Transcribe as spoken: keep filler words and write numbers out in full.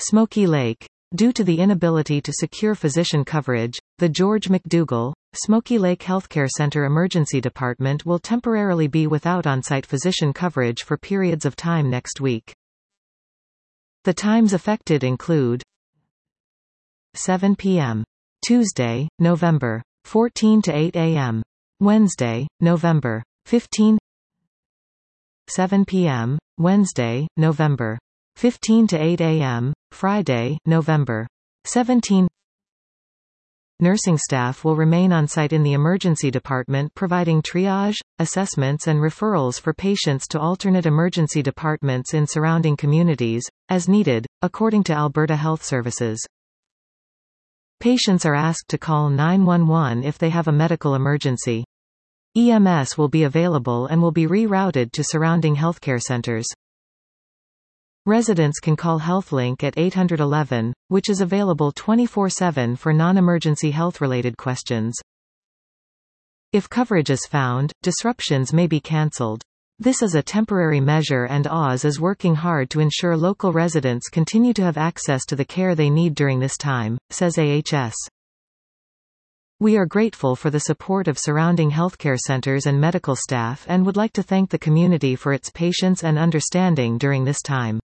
Smoky Lake. Due to the inability to secure physician coverage, the George McDougall, Smoky Lake Healthcare Center Emergency Department will temporarily be without on-site physician coverage for periods of time next week. The times affected include seven p m Tuesday, November fourteenth to eight a m Wednesday, November fifteenth seven p m Wednesday, November fifteenth to eight a m Friday, November seventeenth. Nursing staff will remain on site in the emergency department providing triage, assessments and referrals for patients to alternate emergency departments in surrounding communities, as needed, according to Alberta Health Services. Patients are asked to call nine one one if they have a medical emergency. E M S will be available and will be rerouted to surrounding healthcare centers. Residents can call HealthLink at eight one one, which is available twenty-four seven for non-emergency health-related questions. If coverage is found, disruptions may be cancelled. This is a temporary measure and A W S is working hard to ensure local residents continue to have access to the care they need during this time, says A H S. We are grateful for the support of surrounding healthcare centers and medical staff and would like to thank the community for its patience and understanding during this time.